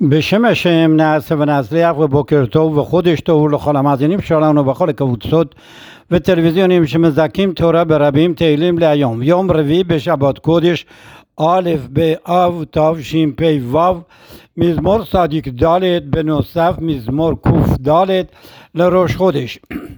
בשם השם נעשה ונצליח ובוקר טוב וחודש טוב לכל המאזינים שלנו בכל הקבוצות וטלוויזיונים שמזכים תורה ברבים תהילים להיום. יום רביעי בשבת קודש א' באב תשפ"ו, מזמור צדיק ד' בנוסף מזמור קד לראש חודש.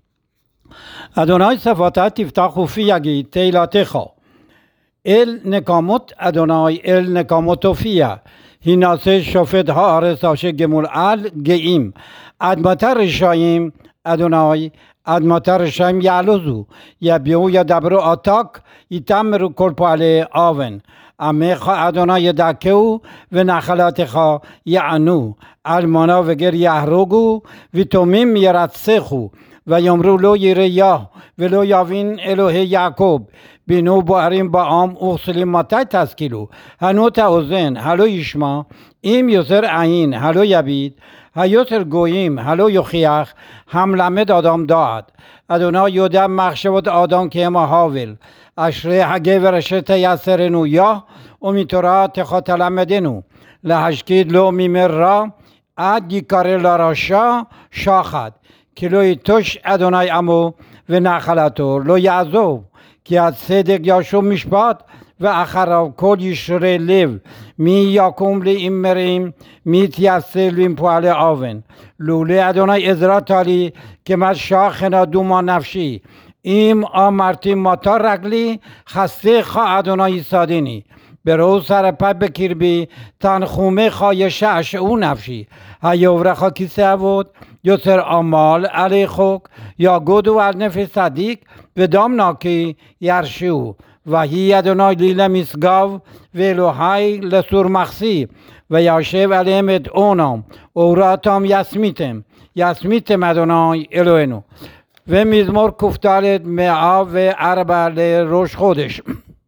אדוני שפתי תפתח ופי יגיד תהילתך. אל נקמות אדוני אל נקמות הופיע. הנעשה שופט הארץ אשר גמול על גאים. עד מתי רשעים אדוני עד מתי רשעים יעלוזו יביעו ידברו עתק יתאמרו כל פועלי אוון. עמך אדוני ידכאו ונחלתך יענו. אלמנה וגר יהרגו ותומים ירצחו ויאמרו לא יראה ולא יבין אלוהי יעקב. בינו בוערים בעם וכסלים מתי תשכילו. הנות האוזן הלא ישמע, אם יוסר עין הלא יביט, היותר גויים הלא יוכיח, המלמד אדם דעת. אדוני יודע מחשבות אדם כי הם ההבל. אשרי הגבר אשר תייסרנו יה ומתורה תך תלמדנו. להשקיד לו ממרע עד יקרא לרשע שחט. כי לא יטוש אדוני עמו ונחלתו לא יעזוב. כי הצדק ישוב משפט ואחריו כל ישרי לב. מי יקום לאמרים מי יתייסר עם פועלי אוון. לולא אדוני עזרת לי כמשח נדומה נפשי. אם אמרתי מתי רגלי חסדיך אדוני יסעדני. ברוב סרפי בקרבי תנחומיך ישעשעו נפשי. היוברך כיסא אבות יוצר עמל עלי חוק יגודו על נפש צדיק ודם נקי ירשעו. ויהי אדוני לי למשגב ואלוהי לסור מחסי וישב עליהם את עונם ואורתם יסמיתם אדוני אלוהינו. ומזמור קד 104 לראש חודש.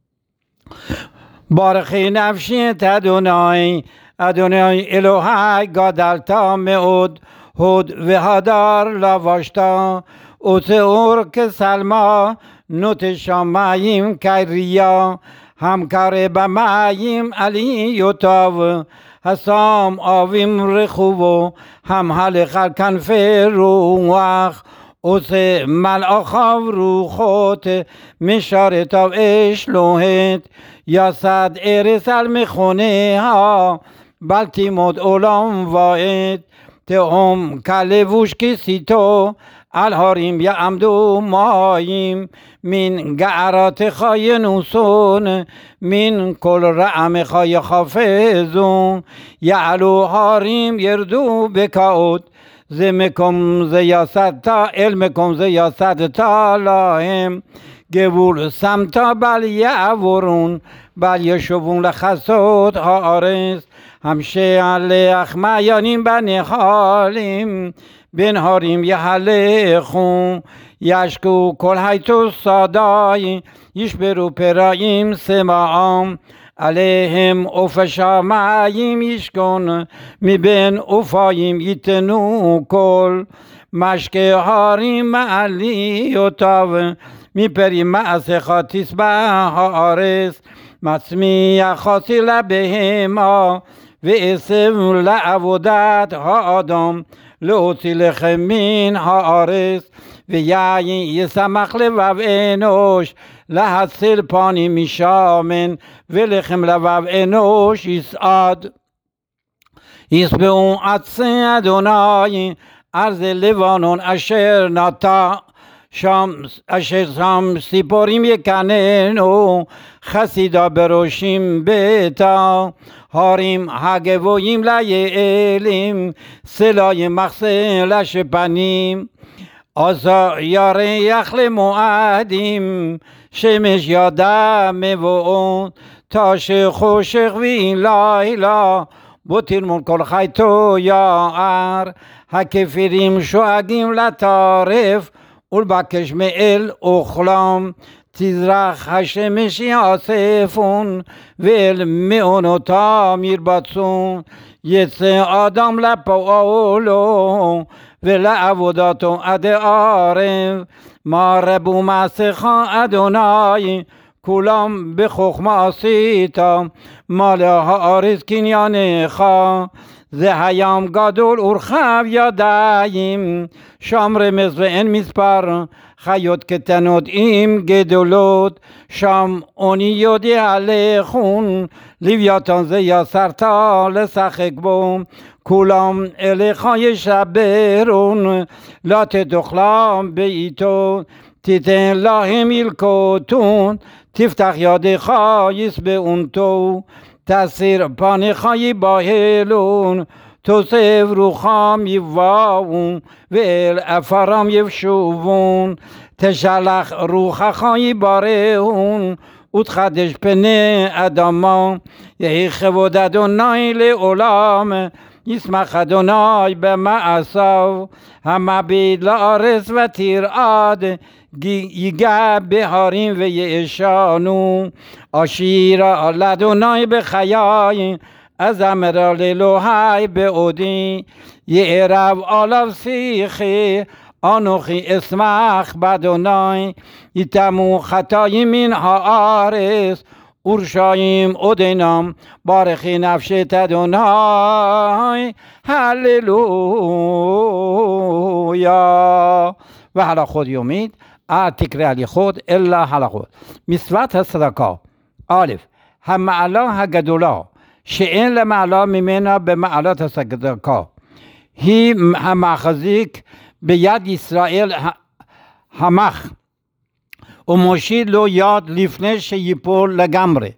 ברכי נפשי את אדוני אדוני אלוהי גדלת מאוד הוד והדר לבשת וצאור כסלמה נוט שמים כריה המקרא במים עליותיו השם אבים רחובו המהלך על כנפי רוח עושה מלאכיו רוחות משרתיו אש לוהט יסד ארץ על מכוניה בל תימוד עולם ועד תהום כלבוש כיסיתו על הרים יעמדו מים מן גערתך ינוסון מן כל רעמך יחפזו יעלו הרים ירדו בקעות זה מקום זה יסדת אל מקום זה יסדת להם גבול שמת בל יעבורון בל ישובון לחסות הארץ המשלח מעיינים בנחלים בין הרים יהלכו ישקו כל היתו שדי ישברו פראים סמאם עליהם עוף השמים ישכון מבין עופיים ייתנו כל משקה הרים מעליותיו מפרי מעשיך תשבע הארץ מצמיח חסי לבהמה ועשב לעבודת האדם להוציא לחם מן הארץ ויין ישמח לבב אנוש להציל פנים משמן ולחם לבב אנוש יסעד. ישבעו עצי אדוני ארז לבנון אשר נטע שם אשר שם ציפורים יקננו חסידה בראשים ביתה הרים הגבוהים ליעלים סלעי מחסה לשפנים עזה ירח למועדים שמש ידה מבואות תשך חושך ולילה בו תרמון כל חייתו יער הכפירים שואגים לטרף ולבקש מאל אוכלם תזרח השמש יאספון ואל מעונותם ירבצון יצא אדם לפועלו ולעבודתו עד ערב מה רבו מעשיך אדוני کولام به خخمه آسیتا ماله ها آریز کینیان خوا زه هیام گادول ارخب یا دایم شامر مزر این میسپر خیوت که تنود ایم گدولود شام اونی یودی علی خون لیویاتان زه یا سرطال سخک بوم کولام الی خای شب برون لات دخلام بیتون تیتن لاهی میلکوتون تفتخ یاد خاییس به اون تو تاثیر پانی خایی باهلون تو سفرو خام یواون ویل افرام یفشوون تشلخ روخ خایی بارهون اوت خدش پنه ادامان یهی خود نایل اولام اسم خدونای به معصاو همه بید لارس و تیر آد یگه بهارین و یشانو آشیرا لدونای به خیای از امرا لیلوهای به اودی یه رو آلاف سیخی آنوخی اسمخ بدونای یتمو خطای من ها آرس اورشایم اودینام بارخی نفش تدونای هللویا و حالا خود یومید تکرار علی خود الا حالا خود مسوات صدقا الف هم معلا هگدولا شئین لمعلا میمنا به معلات صدقا هی هم اخذیک به ید اسرائیل همخ و مشید لو یاد لیفنه شیپول لگمره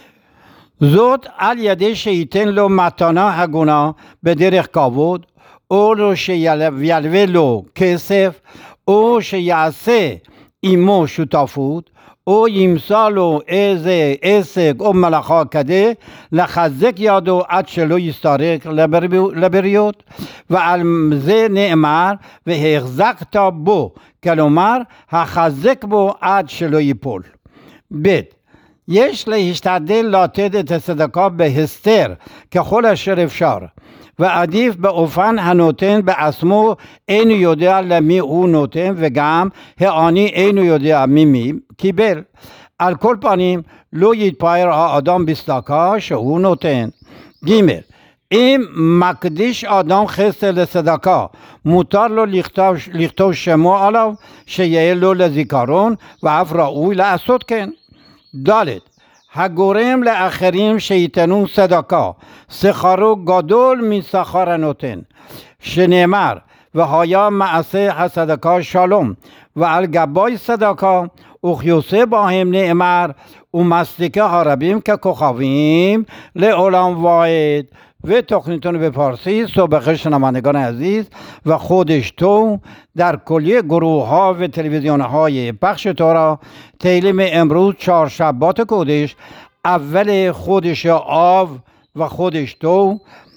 زود ال یده شیطن لو متانا هگونا به درخ کاود او لو شیلوه لو کسف او شیعسه ایمو شتافود او یمسالو ایزه ایسک او ملخا کده لخزک یادو ادشلو یستارک لبریود و المزه نعمر و هغزک تا بو کلومر هخزک بو ادشلو یپول بید یش لهشتده لاتد تصدقا به هستر که خولش شرفشار و عدیف به اوفن هنوتن به اسمو این یوده لمی او نوتن و گم هانی این یوده میمی کیبل الکل پانیم لوید پایر آدم بیستاکا شهو نوتن گیمل این مقدش آدم خسته لصدقا موتار لو لیختو شمو علاو شیعه لو لزیکارون و افرا اوی لأسود کن دالت هگوریم لآخریم شیطنون صدقا سخارو گادول می سخارنوتن شنیمر و هایا معسه صدقا شالوم و الگبای صدقا اخیوسه باهم نعمر و مستیکه هاربیم که کخاویم لعالم واحد و تخنیتون به پارسی صبح شنوندگان عزیز و خودش تو در کلیه گروه ها و تلویزیون های پخش تو را تعلیم امروز چهارشنبات کودش اول خودش آو و خودش تو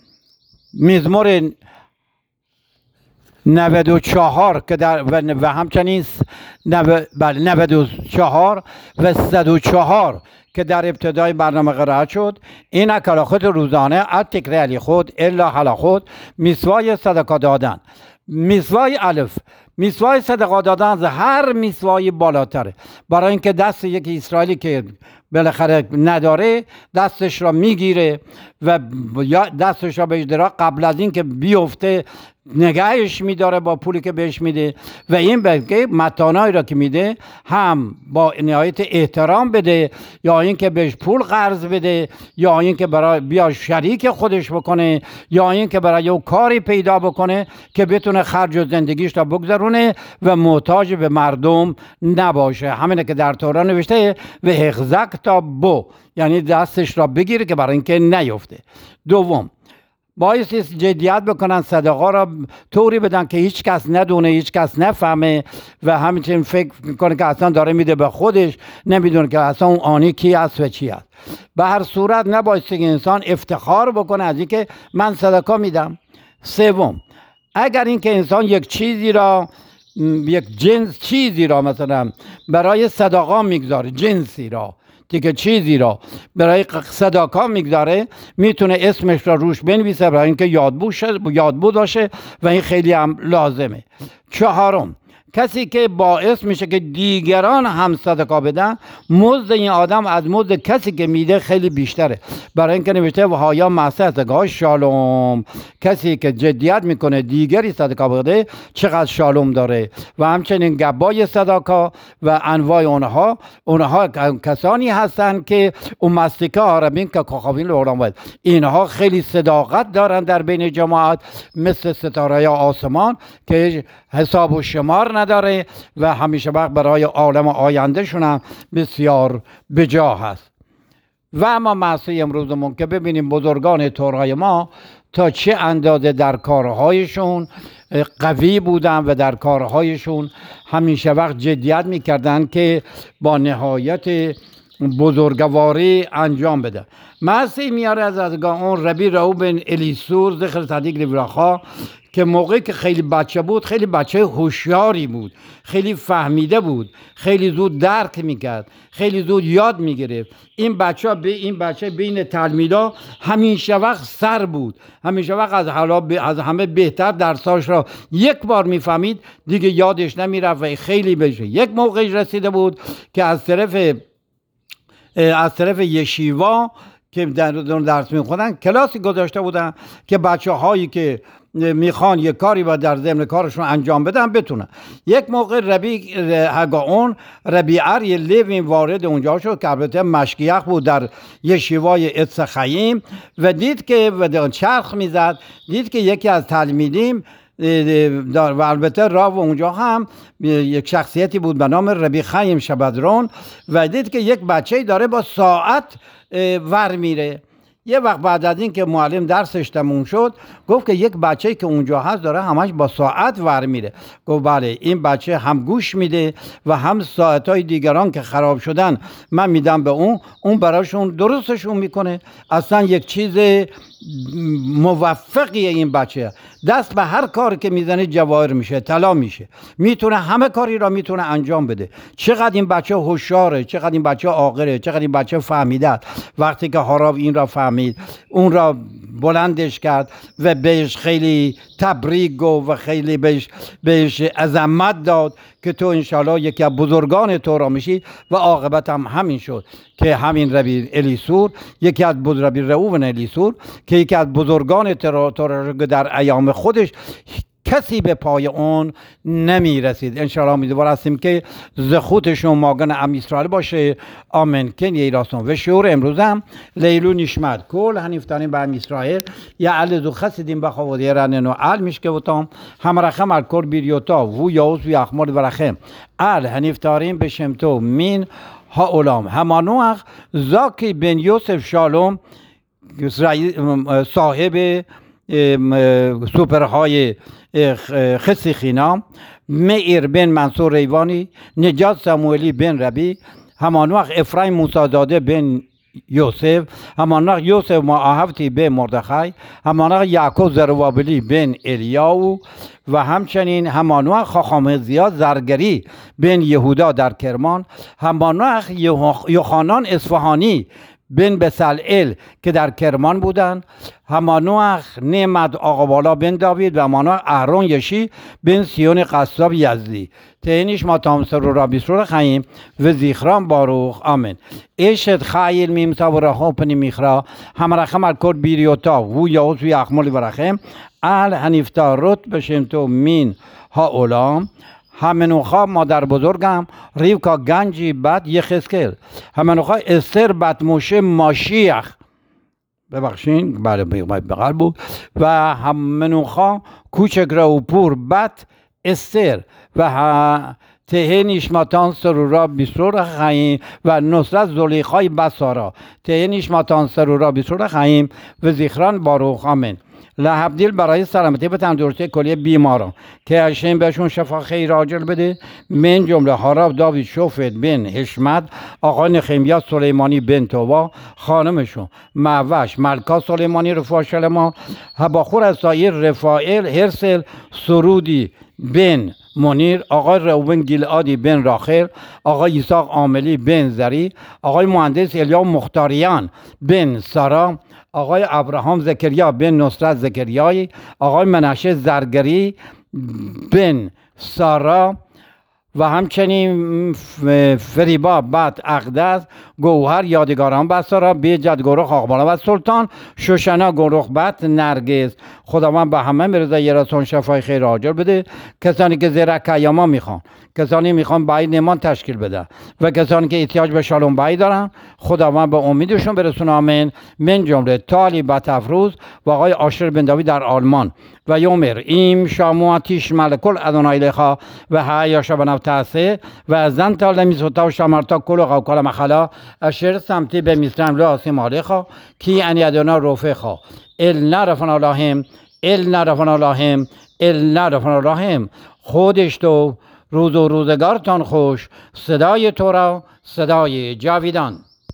مزمور 94 که در و همچنین 94 و 104 که در ابتدای برنامه قرائت شد این اکلاخت روزانه از تکرار علی خود الا حلا خود میسوای صدقه دادن میسوای الف میسوای صدقه دادن از هر میسوای بالاتره برای اینکه دست یک اسرائیلی که بالاخره نداره دستش را میگیره و دستش را بهش درا قبل از اینکه بیفته نگهش میداره با پولی که بهش میده و این بلکه متانایی را که میده هم با نهایت احترام بده یا اینکه بهش پول قرض بده یا اینکه برای بیا شریک خودش بکنه یا اینکه برای یه کاری پیدا بکنه که بتونه خرج و زندگیش را بگذرونه و محتاج به مردم نباشه. همینه که در تورا نوشته و هغزک تا بو، یعنی دستش را بگیره که برای اینکه نیفته. دوم، باعث جدیت بکنن صدقه را طوری بدن که هیچ کس ندونه، هیچ کس نفهمه و همچنین فکر میکنه که اصلا داره میده به خودش، نمیدونه که اصلا اون آنی کی است و چی است. به هر صورت نباید که انسان افتخار بکنه از اینکه من صدقه میدم. سوم، اگر اینکه انسان یک چیزی را، یک جنس چیزی را مثلا برای صدقه میگذاره، جنسی را دیگه چیزی را برای صدقه میگذاره، میتونه اسمش را روش بنویسه برای اینکه یادبود باشه و این خیلی هم لازمه. چهارم، کسی که باعث میشه که دیگران هم صدقه بدن، مزد این آدم از مزد کسی که میده خیلی بیشتره. برای اینکه نوشته وهایا معصیت شالوم، کسی که جدیت میکنه دیگری صدقه بده چقدر شالوم داره. و همچنین گبای صدقه و انواع اونها کسانی هستن که اون مستیکه عربین که کخاوین لوران، اینها خیلی صداقت دارن در بین جماعت، مثل ستاره آسمان که حساب و شمار نداره و همیشه وقت برای عالم آینده شون بسیار بجا هست. و اما معصی امروزمون که ببینیم بزرگان تورای ما تا چه اندازه در کارهایشون قوی بودن و در کارهایشون همیشه وقت جدیت میکردن که با نهایت بزرگواری انجام بده. معصی میاره از اون ربی رئو بن الیسور ذکر صدیق لیبراخا که موقعی که خیلی بچه بود، خیلی بچه هوشیاری بود، خیلی فهمیده بود، خیلی زود درک میکرد، خیلی زود یاد میگرفت. این بچه بین تلمیذا همیشه وقت سر بود، همیشه وقت از همه بهتر درساش را یک بار میفهمید، دیگه یادش نمیرفت و خیلی بشه. یک موقعی رسیده بود که از طرف یشیوا که درس میخوندن کلاسی گذاشته بودن که بچه هایی که میخوان یک کاری و در ضمن کارشون انجام بدن بتونن. یک موقع ربی اری لیوین وارد اونجا شد که البته مشکیخ بود در یشیوای اتسخیم و دید که چرخ میزد، دید که یکی از تلمیذین و البته راو اونجا هم یک شخصیتی بود به نام ربی خیم شبدرون و دید که یک بچه‌ای داره با ساعت ور میره. یه وقت بعد از این که معلم درسش تموم شد گفت که یک بچه‌ای که اونجا هست داره همش با ساعت ور میره. گفت بله، این بچه هم گوش میده و هم ساعتهای دیگران که خراب شدن من میدم به اون براشون درستشون میکنه. اصلا یک چیز موفقیه این بچه، دست به هر کاری که میزنه جواهر میشه، طلا میشه، میتونه همه کاری را میتونه انجام بده. چقدر این بچه هوشیاره، چقدر این بچه عاقله، چقدر این بچه فهمیده. وقتی که هاراو این را فهمید، اون را بلندش کرد و بهش خیلی تبریک گفت و خیلی بهش عظمت داد که تو انشالله یکی از بزرگان تورا میشی و عاقبت هم همین شد که همین ربی الیسور، یکی از ربی رئوون الیسور که یکی از بزرگان تورا در ایام خودش کسی به پای اون نمی رسید. انشاءالله امیدوار هستیم که زخوتشون ماگن ام اسرائیل باشه. آمین. کن یه راستون و شعور امروز هم لیلو نشمد کل هنیفتانیم به ام اسرائیل یا علی خسیدیم بخوادی رنن و عل میشکه بودم هم رخم الکل بیریوتا و یاوز و اخمال و رخم عل هنیفتاریم به شمتو مین ها اولام همانوخ زاکی بن یوسف شالوم صاحب سوپرهای خسی خینا، مئیر بن منصور ریوانی، نجات سموئلی بن ربی، همان وقت افرایم موسازاده بن یوسف، همان وقت یوسف معاهفتی بن مردخای، همان وقت یعقوب زروابلی بن الیاو و همچنین همان وقت خاخام زیاد زرگری بن یهودا در کرمان، همان وقت یوحنان اصفهانی بن بسلئل که در کرمان بودن، همانوخ نعمت آقابالا بن داوید و همانوخ اهرون یشی بن سیون قصاب یزدی تینیش ما تامسر رو را بیسرور خییم و زیخران باروخ. آمین. ایشت خیل میمسا و رخو پنی میخرا همرخم الکل بیریوتا و یاوز و اخمال برخم ال هنیفتا رت بشیم تو مین ها اولام همنوخا مادر بزرگم ریوکا گنجی بد یخسکل همنوخا استر بد موشه ماشیخ ببخشین بله بغل بود و همنوخا کوچک رو پور بد استر و تهه نیشماتان سرورا بیسرور خییم و نصرت زلیخای بسارا تهه نیشماتان سرورا بیسرور خییم و زیخران باروخ. آمین. لحبدیل برای سلامتی به تندرستی کلی بیماران که هشم بهشون شفا خیر عاجل بده. من جمله هاراو داوید شوفت بن حشمت، آقای نخیمیا سلیمانی بن توبا، خانمشون معوش ملکا سلیمانی رفاع شلما، هباخور از سایر رفائل هرسل سرودی بن منیر، آقای روبن گیلادی بن راخل، آقای ایساق عاملی بن زری، آقای مهندس الیا مختاریان بن سارا، آقای ابراهام زکریا بن نصرت زکریایی، آقای منشه زرگری بن سارا، و همچنین فریبا بعد اقدس گوهر یادگاران بسارا بیجد گروه آقبالا و سلطان شوشنا گروه بعد نرگس. خداوند به همه میرزا یه رسون شفای خیر آجر بده. کسانی که زیر کیاما میخوان، کسانی میخوان باید نمان تشکیل بده و کسانی که احتیاج به شالوم باید دارن، خداوند به امیدشون برسونه. آمین. من جمله تالی بطفروز و آقای آشر بن داوید در آلمان و یومر ایم شامواتیش ملکل ادونای لخا و ها شبناف تاسه و زن تا لمیسوتا و شامرتا کل و قوکال مخلا اشر سمتی به میسرم لاسی مالخا کی انی ادونا روفخا ال نرفن اللهم ال نرفن اللهم ال نرفن اللهم. خودش تو روز و روزگارتان خوش. صدای تو را صدای جاویدان.